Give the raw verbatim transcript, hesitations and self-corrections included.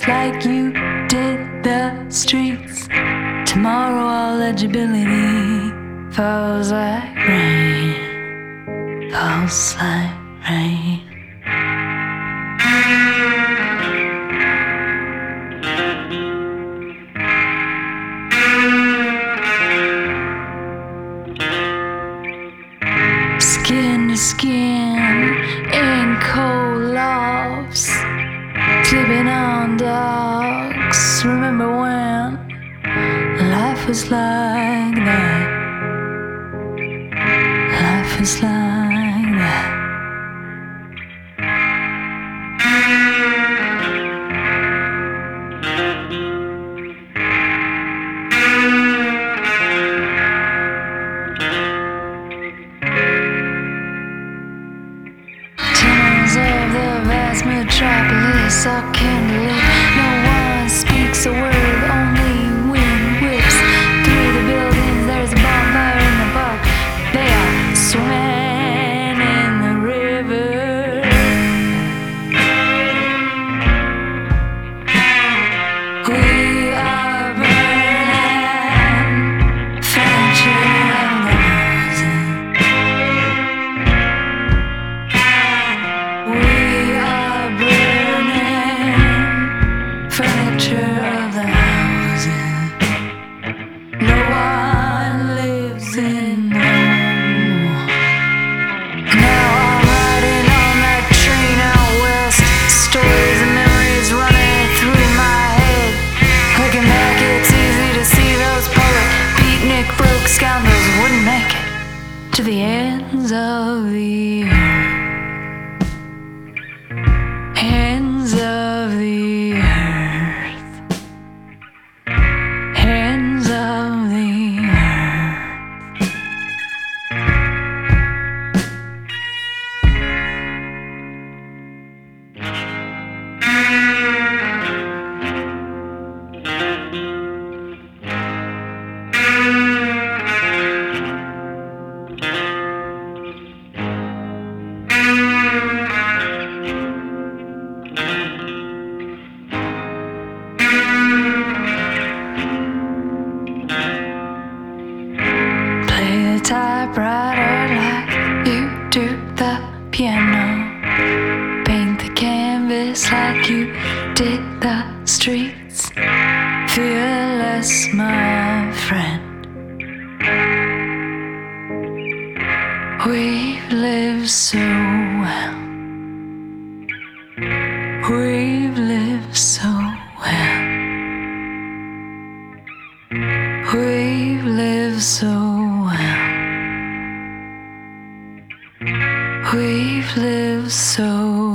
like you did the streets. Tomorrow all legibility falls like rain, falls like rain. Skin to skin in cold lofts, sleeping on docks. Remember when life was like that? Life was like that. Of the vast metropolis are candlelit. No one speaks a word, only wind whips through the buildings. There's a bonfire in the park. They are swimming in the river. We are burning furniture and houses. Furniture of the houses. No one lives in them. Now I'm riding on that train out west. Stories and memories running through my head. Looking back, it's easy to see those poet beatnik broke scoundrels wouldn't make it to the ends of the earth. Ends of the earth. Hands of the earth. Typewriter like you do the piano. Paint the canvas like you did the streets. Fearless, my friend. We've lived so well. We've lived so well. We've lived so well. We've lived so